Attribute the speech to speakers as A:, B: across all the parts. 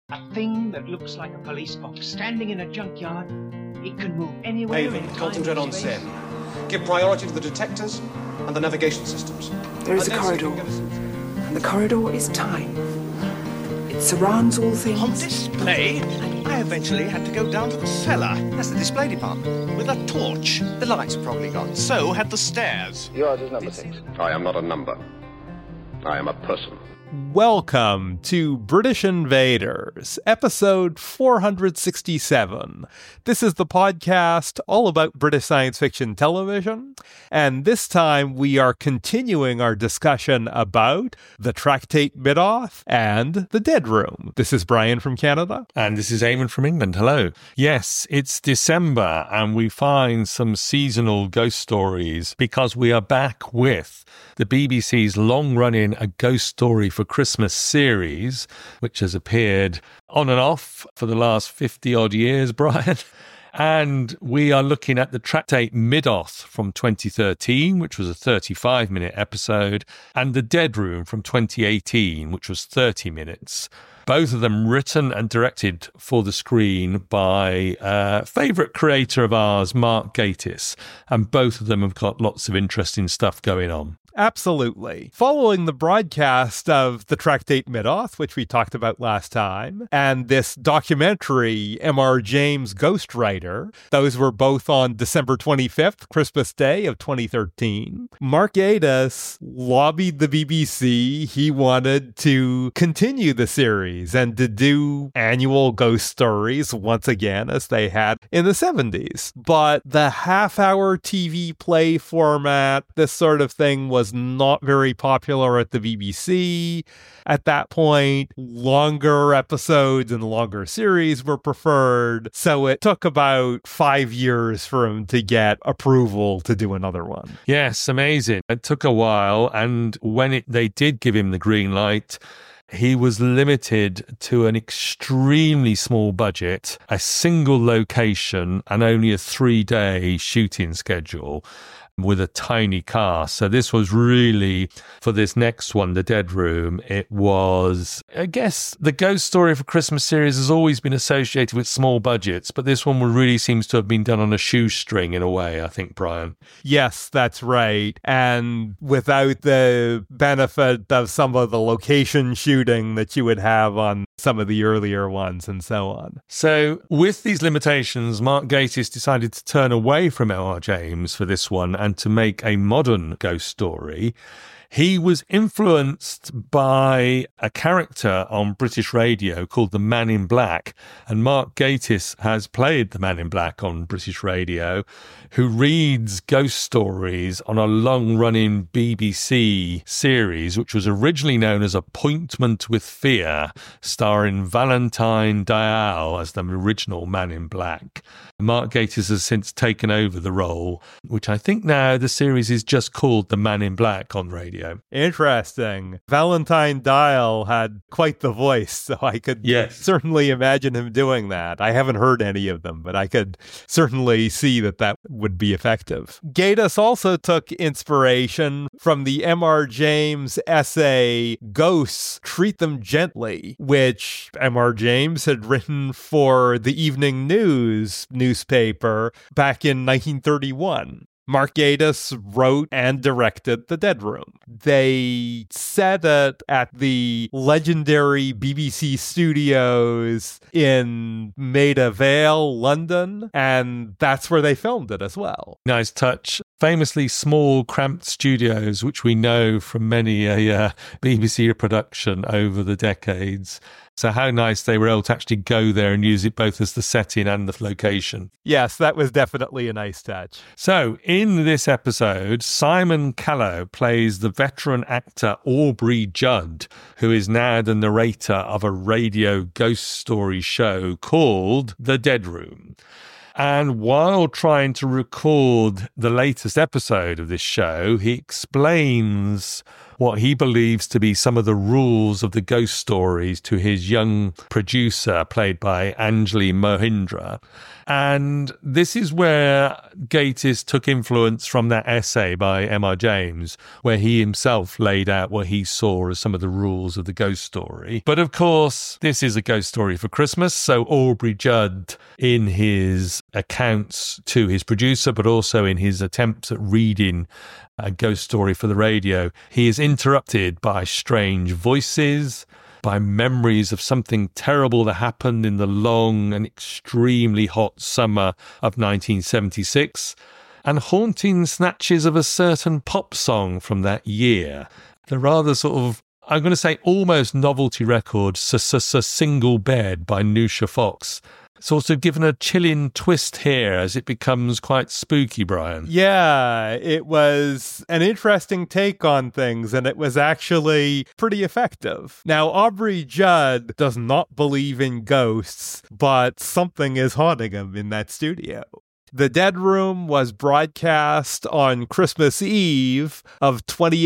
A: A thing that looks like a police box standing in a junkyard. It can move anywhere.
B: Haven, concentrate on Sen. Give priority to the detectors and the navigation systems.
C: There is a corridor, and the corridor is time. It surrounds all things.
D: On display, I eventually had to go down to the cellar. That's the display department. With a torch. The lights are probably gone. So had the stairs.
E: Yours is number 6.
F: I am not a number. I am a person.
G: Welcome to British Invaders, episode 467. This is the podcast all about British science fiction television, and this time we are continuing our discussion about the Tractate Midoth and the Dead Room. This is Brian from Canada.
H: And this is Eamon from England. Hello. Yes, it's December, and we find some seasonal ghost stories because we are back with the BBC's long-running A Ghost Story for Christmas series, which has appeared on and off for the last 50-odd years, Brian. And we are looking at the Tractate Midoth from 2013, which was a 35-minute episode, and The Dead Room from 2018, which was 30 minutes. Both of them written and directed for the screen by a favourite creator of ours, Mark Gatiss. And both of them have got lots of interesting stuff going on.
G: Absolutely. Following the broadcast of the Tractate Midoth, which we talked about last time, and this documentary, M.R. James Ghostwriter, those were both on December 25th, Christmas Day of 2013. Mark Gatiss lobbied the BBC. He wanted to continue the series and to do annual ghost stories once again, as they had in the 70s. But the half-hour TV play format, this sort of thing, was not very popular at the BBC. At that point, longer episodes and longer series were preferred, so it took about 5 years for him to get approval to do another one.
H: Yes, amazing. It took a while, and when they did give him the green light, he was limited to an extremely small budget, a single location, and only a 3-day shooting schedule with a tiny cast. So this was really, for this next one, The Dead Room, it was, I guess, the Ghost Story for Christmas series has always been associated with small budgets, but this one really seems to have been done on a shoestring in a way, I think, Brian.
G: Yes, that's right. And without the benefit of some of the location shooting that you would have on some of the earlier ones and so on.
H: So with these limitations, Mark Gatiss decided to turn away from M.R. James for this one and to make a modern ghost story. He was influenced by a character on British radio called the Man in Black, and Mark Gatiss has played the Man in Black on British radio, who reads ghost stories on a long-running BBC series, which was originally known as Appointment with Fear, starring Valentine Dyal as the original Man in Black. Mark Gatiss has since taken over the role, which I think now the series is just called The Man in Black on radio.
G: Interesting. Valentine Dyal had quite the voice, so I could certainly imagine him doing that. I haven't heard any of them, but I could certainly see that would be effective. Gatiss also took inspiration from the M.R. James essay, Ghosts, Treat Them Gently, which M.R. James had written for the Evening News newspaper back in 1931. Mark Gatiss wrote and directed The Dead Room. They set it at the legendary BBC studios in Maida Vale, London, and that's where they filmed it as well.
H: Nice touch. Famously small, cramped studios, which we know from many a BBC production over the decades. So how nice they were able to actually go there and use it both as the setting and the location.
G: Yes, that was definitely a nice touch.
H: So in this episode, Simon Callow plays the veteran actor Aubrey Judd, who is now the narrator of a radio ghost story show called The Dead Room. And while trying to record the latest episode of this show, he explains what he believes to be some of the rules of the ghost stories to his young producer, played by Anjali Mohindra. And this is where Gatiss took influence from that essay by M.R. James, where he himself laid out what he saw as some of the rules of the ghost story. But of course, this is a ghost story for Christmas, so Aubrey Judd, in his accounts to his producer, but also in his attempts at reading a ghost story for the radio, he is interrupted by strange voices, by memories of something terrible that happened in the long and extremely hot summer of 1976, and haunting snatches of a certain pop song from that year. The rather sort of, I'm going to say almost novelty record, Single Bed by Nusha Fox, sort of given a chilling twist here as it becomes quite spooky, Brian.
G: Yeah, it was an interesting take on things, and it was actually pretty effective. Now, Aubrey Judd does not believe in ghosts, but something is haunting him in that studio. The Dead Room was broadcast on Christmas Eve of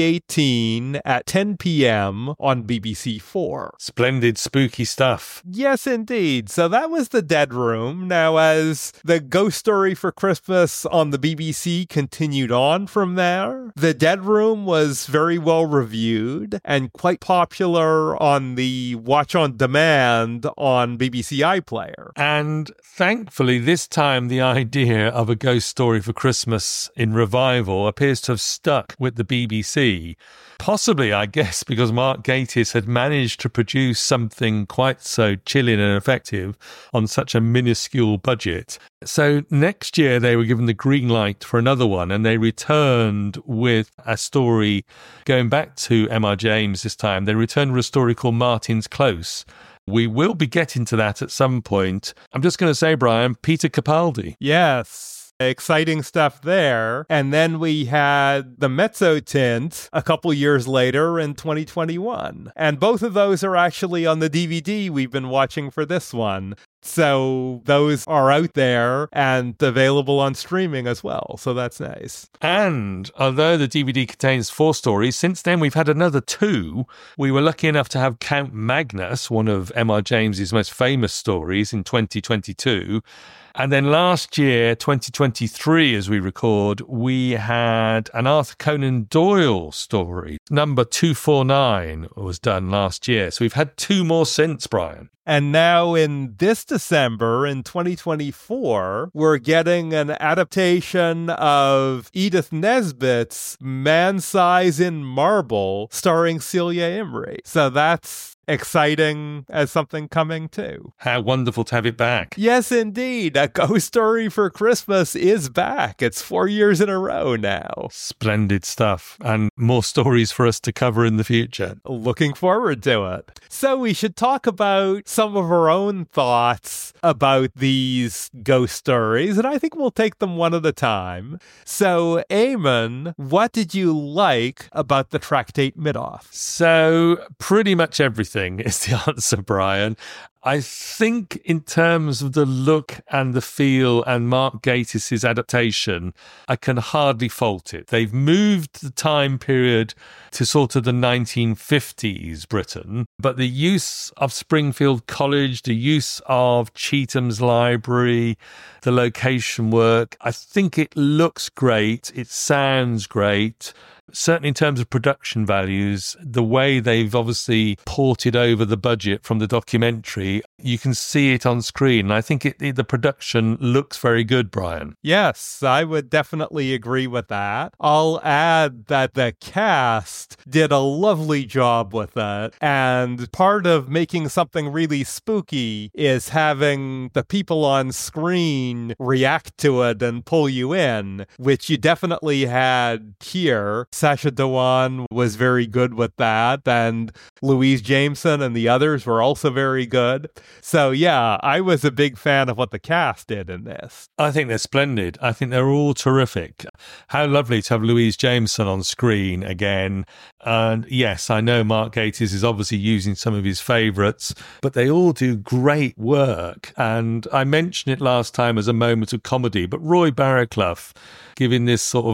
G: 2018 at 10 p.m. on BBC4.
H: Splendid, spooky stuff.
G: Yes, indeed. So that was The Dead Room. Now, as the Ghost Story for Christmas on the BBC continued on from there, The Dead Room was very well reviewed and quite popular on the Watch on Demand on BBC iPlayer.
H: And thankfully, this time the idea of a ghost story for Christmas in revival appears to have stuck with the BBC. Possibly, I guess, because Mark Gatiss had managed to produce something quite so chilling and effective on such a minuscule budget. So next year they were given the green light for another one, and they returned with a story going back to M.R. James this time. They returned with a story called Martin's Close. We will be getting to that at some point. I'm just going to say, Brian, Peter Capaldi.
G: Yes. Exciting stuff there. And then we had the Mezzotint a couple years later in 2021. And both of those are actually on the DVD we've been watching for this one. So those are out there and available on streaming as well. So that's nice.
H: And although the DVD contains 4 stories, since then we've had another 2. We were lucky enough to have Count Magnus, one of M.R. James's most famous stories, in 2022. And then last year, 2023, as we record, we had an Arthur Conan Doyle story. Number 249 was done last year. So we've had 2 more since, Brian.
G: And now in this December, in 2024, we're getting an adaptation of Edith Nesbit's Man-Size in Marble, starring Celia Imrie. So that's exciting as something coming too.
H: How wonderful to have it back.
G: Yes, indeed. A Ghost Story for Christmas is back. It's 4 years in a row now.
H: Splendid stuff. And more stories for us to cover in the future.
G: Looking forward to it. So we should talk about some of our own thoughts about these ghost stories, and I think we'll take them one at a time. So, Eamon, what did you like about the Tractate Midoff?
H: So, pretty much everything is the answer, Brian. I think in terms of the look and the feel and Mark Gatiss's adaptation, I can hardly fault it. They've moved the time period to sort of the 1950s Britain, but the use of Springfield College, the use of Chetham's Library, the location work, I think it looks great. It sounds great. Certainly in terms of production values, the way they've obviously ported over the budget from the documentary, you can see it on screen. And I think the production looks very good, Brian.
G: Yes, I would definitely agree with that. I'll add that the cast did a lovely job with it. And part of making something really spooky is having the people on screen react to it and pull you in, which you definitely had here. Sacha Dhawan was very good with that, and Louise Jameson and the others were also very good. So yeah, I was a big fan of what the cast did in this.
H: I think they're splendid. I think they're all terrific. How lovely to have Louise Jameson on screen again. And yes, I know Mark Gatiss is obviously using some of his favourites, but they all do great work. And I mentioned it last time as a moment of comedy, but Roy Barraclough giving this sort of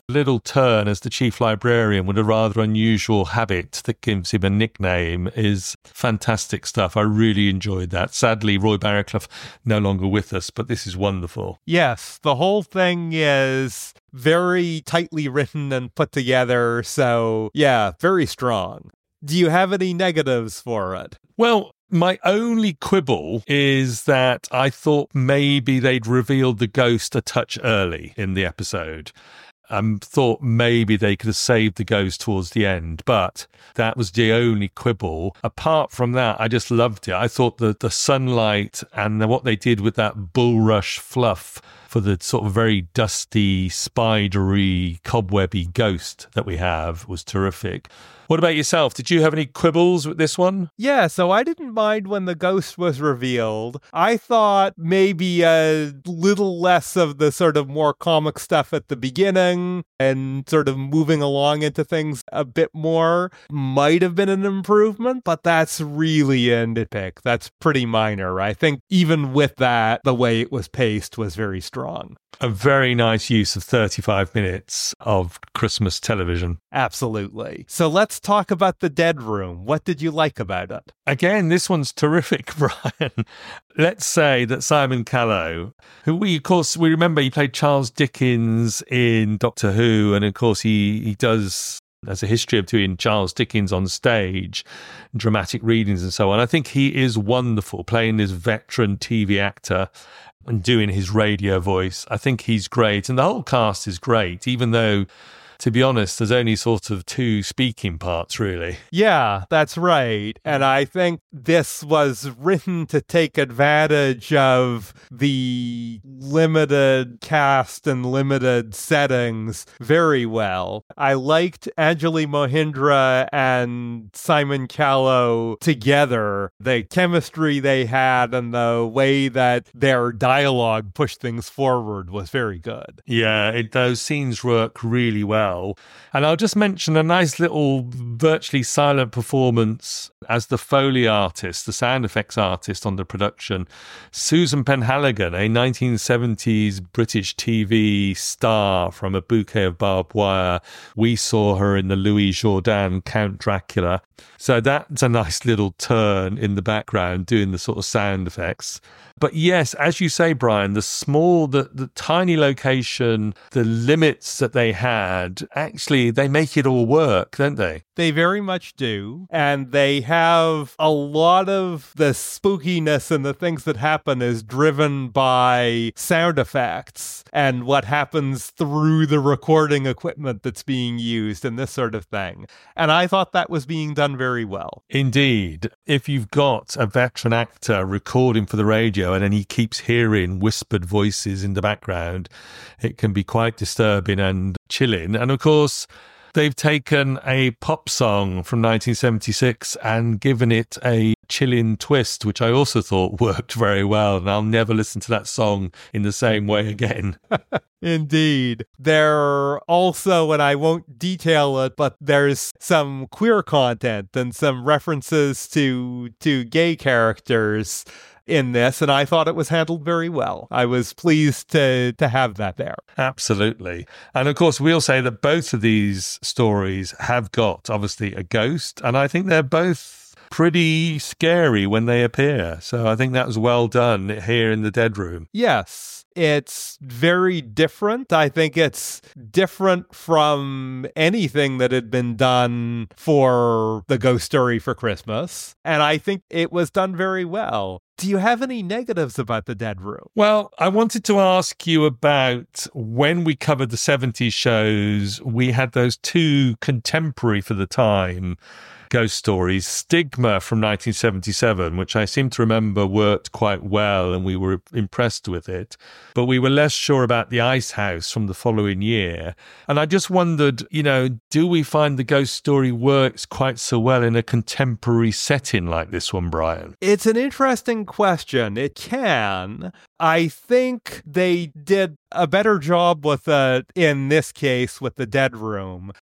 H: little turn as the chief librarian with a rather unusual habit that gives him a nickname is fantastic stuff. I really enjoyed that. Sadly, Roy Barraclough no longer with us, but this is wonderful.
G: Yes, the whole thing is very tightly written and put together, so yeah, very strong. Do you have any negatives for it?
H: Well, my only quibble is that I thought maybe they'd revealed the ghost a touch early in the episode. Thought maybe they could have saved the ghost towards the end, but that was the only quibble. Apart from that, I just loved it. I thought that the sunlight and what they did with that bulrush fluff for the sort of very dusty, spidery, cobwebby ghost that we have was terrific. What about yourself? Did you have any quibbles with this one?
G: Yeah, so I didn't mind when the ghost was revealed. I thought maybe a little less of the sort of more comic stuff at the beginning and sort of moving along into things a bit more might have been an improvement, but that's really a nitpick. That's pretty minor. I think even with that, the way it was paced was very strong.
H: A very nice use of 35 minutes of Christmas television.
G: Absolutely. So let's talk about The Dead Room. What did you like about it?
H: Again, this one's terrific, Brian. Let's say that Simon Callow, who we remember he played Charles Dickens in Doctor Who, and of course he does, there's a history of doing Charles Dickens on stage, dramatic readings and so on. I think he is wonderful playing this veteran TV actor and doing his radio voice. I think he's great. And the whole cast is great, even though, to be honest, there's only sort of 2 speaking parts, really.
G: Yeah, that's right. And I think this was written to take advantage of the limited cast and limited settings very well. I liked Anjali Mohindra and Simon Callow together. The chemistry they had and the way that their dialogue pushed things forward was very good.
H: Yeah, those scenes work really well. And I'll just mention a nice little virtually silent performance as the Foley artist, the sound effects artist on the production. Susan Penhaligon, a 1970s British TV star from A Bouquet of Barbed Wire. We saw her in the Louis Jourdan Count Dracula. So that's a nice little turn in the background doing the sort of sound effects. But yes, as you say, Brian, the tiny location, the limits that they had, actually, they make it all work, don't they?
G: They very much do. And they have a lot of the spookiness and the things that happen is driven by sound effects and what happens through the recording equipment that's being used and this sort of thing. And I thought that was being done very well.
H: Indeed. If you've got a veteran actor recording for the radio and then he keeps hearing whispered voices in the background, it can be quite disturbing and chilling. And of course, they've taken a pop song from 1976 and given it a chilling twist, which I also thought worked very well. And I'll never listen to that song in the same way again.
G: Indeed. There also, and I won't detail it, but there's some queer content and some references to gay characters in this, and I thought it was handled very well. I was pleased to have that there.
H: Absolutely. And of course, we'll say that both of these stories have got, obviously, a ghost, and I think they're both pretty scary when they appear. So I think that was well done here in The Dead Room.
G: Yes. It's very different. I think it's different from anything that had been done for the Ghost Story for Christmas. And I think it was done very well. Do you have any negatives about The Dead Room?
H: Well, I wanted to ask you about when we covered the 70s shows, we had those 2 contemporary for the time ghost stories. Stigma from 1977, which I seem to remember worked quite well and we were impressed with it. But we were less sure about The Ice House from the following year. And I just wondered, do we find the ghost story works quite so well in a contemporary setting like this one, Brian?
G: It's an interesting question. It can. I think they did a better job with it in this case with The Dead Room.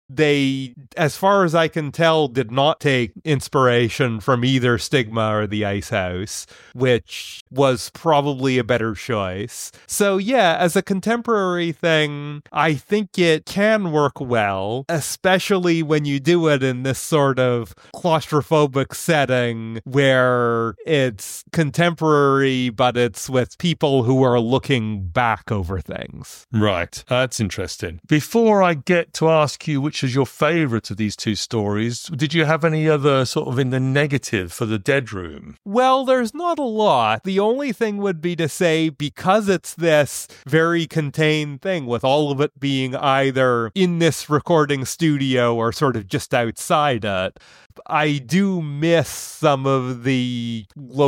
G: they, as far as I can tell, did not take inspiration from either Stigma or The Ice House, which was probably a better choice. So yeah, as a contemporary thing, I think it can work well, especially when you do it in this sort of claustrophobic setting where it's contemporary, but it's with people who are looking back over things.
H: Right. That's interesting. Before I get to ask you which is your favourite of these two stories, did you have any other sort of in the negative for The Dead Room?
G: Well, there's not a lot. The only thing would be to say, because it's this very contained thing, with all of it being either in this recording studio or sort of just outside it, I do miss some of the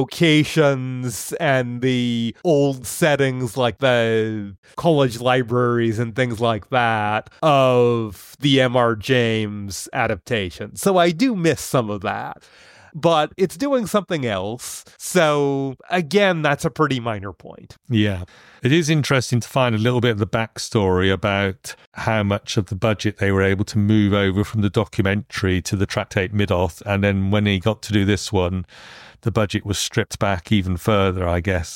G: locations and the old settings, like the college libraries and things like that, of the M.R. James adaptation. So I do miss some of that. But it's doing something else. So, again, that's a pretty minor point.
H: Yeah. It is interesting to find a little bit of the backstory about how much of the budget they were able to move over from the documentary to the Tractate Midoth. And then when he got to do this one, the budget was stripped back even further, I guess.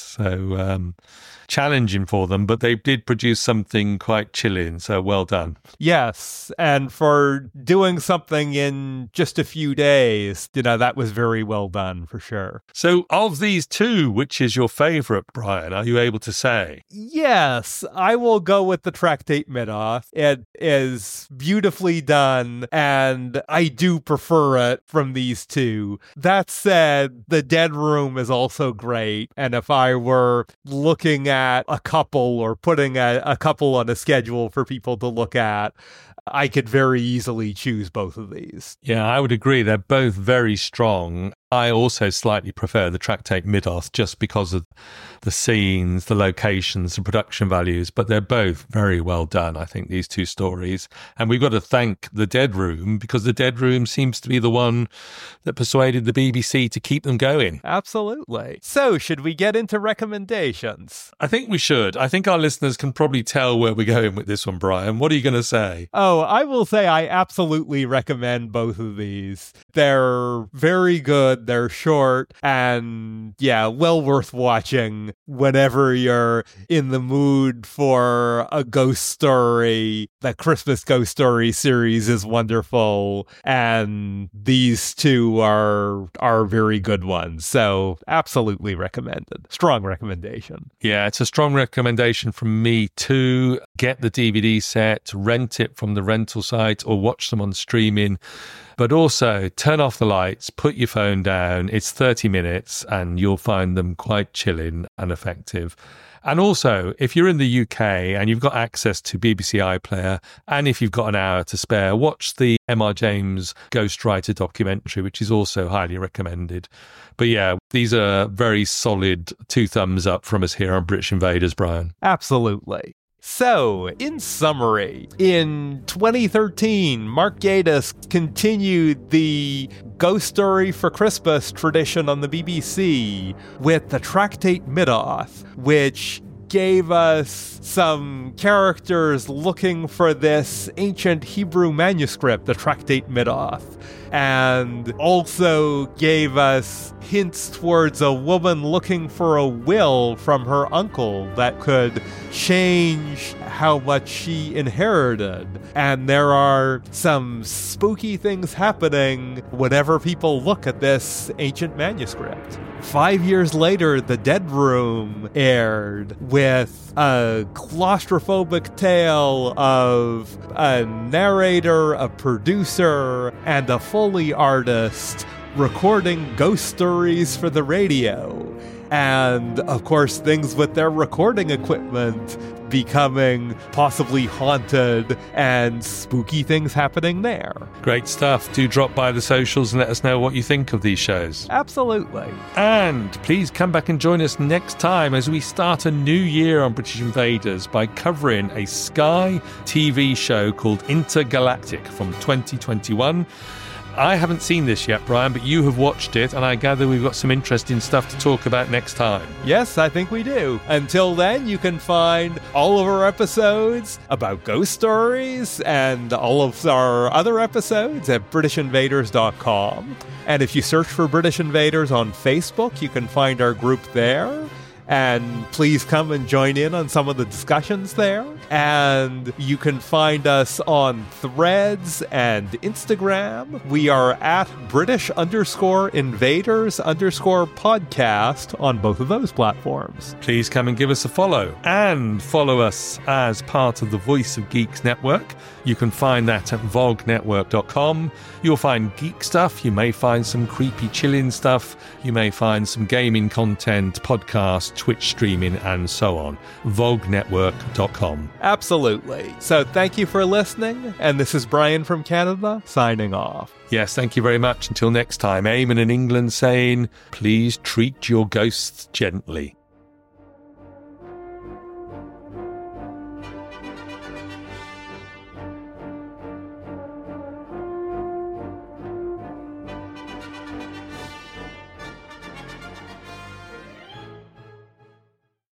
H: So challenging for them, but they did produce something quite chilling. So well done.
G: Yes. And for doing something in just a few days, that was very well done for sure.
H: So of these two, which is your favourite, Brian? Are you able to say?
G: Yes, I will go with the Tractate Midoth. It is beautifully done, and I do prefer it from these two. That said, The Dead Room is also great, and if I were looking at a couple or putting a couple on a schedule for people to look at, I could very easily choose both of these.
H: Yeah, I would agree. They're both very strong. I also slightly prefer the Tractate Midoth just because of the scenes, the locations, the production values, but they're both very well done, I think, these two stories. And we've got to thank The Dead Room, because The Dead Room seems to be the one that persuaded the BBC to keep them going.
G: Absolutely. So, should we get into recommendations?
H: I think we should. I think our listeners can probably tell where we're going with this one, Brian. What are you going to say?
G: Oh, I will say I absolutely recommend both of these. They're very good. They're short and, yeah, well worth watching whenever you're in the mood for a ghost story. The Christmas Ghost Story series is wonderful, and these two are very good ones. So, absolutely recommended. Strong recommendation.
H: Yeah, it's a strong recommendation from me too. Get the DVD set, rent it from the rental site, or watch them on streaming. But also, turn off the lights, put your phone down. It's 30 minutes and you'll find them quite chilling and effective. And also, if you're in the UK and you've got access to BBC iPlayer, and if you've got an hour to spare, watch the M.R. James Ghostwriter documentary, which is also highly recommended. But yeah, these are very solid 2 thumbs up from us here on British Invaders, Brian.
G: Absolutely. So, in summary, in 2013, Mark Gatiss continued the Ghost Story for Christmas tradition on the BBC with the Tractate Midoth, which gave us some characters looking for this ancient Hebrew manuscript, the Tractate Midoth, and also gave us hints towards a woman looking for a will from her uncle that could change how much she inherited. And there are some spooky things happening whenever people look at this ancient manuscript. 5 years later, The Dead Room aired with a claustrophobic tale of a narrator, a producer, and a Foley artist recording ghost stories for the radio. And, of course, things with their recording equipment becoming possibly haunted and spooky things happening there.
H: Great stuff. Do drop by the socials and let us know what you think of these shows.
G: Absolutely.
H: And please come back and join us next time as we start a new year on British Invaders by covering a Sky TV show called Intergalactic from 2021. I haven't seen this yet, Brian, but you have watched it, and I gather we've got some interesting stuff to talk about next time.
G: Yes, I think we do. Until then, you can find all of our episodes about ghost stories and all of our other episodes at BritishInvaders.com. And if you search for British Invaders on Facebook, you can find our group there. And please come and join in on some of the discussions there. And you can find us on Threads and Instagram. We are at British_Invaders_podcast on both of those platforms.
H: Please come and give us a follow. And follow us as part of the Voice of Geeks network. You can find that at vognetwork.com. You'll find geek stuff. You may find some creepy chilling stuff. You may find some gaming content, podcasts, Twitch streaming, and so on. vognetwork.com.
G: Absolutely. So thank you for listening. And this is Brian from Canada signing off.
H: Yes, thank you very much. Until next time, Eamon in England saying, please treat your ghosts gently.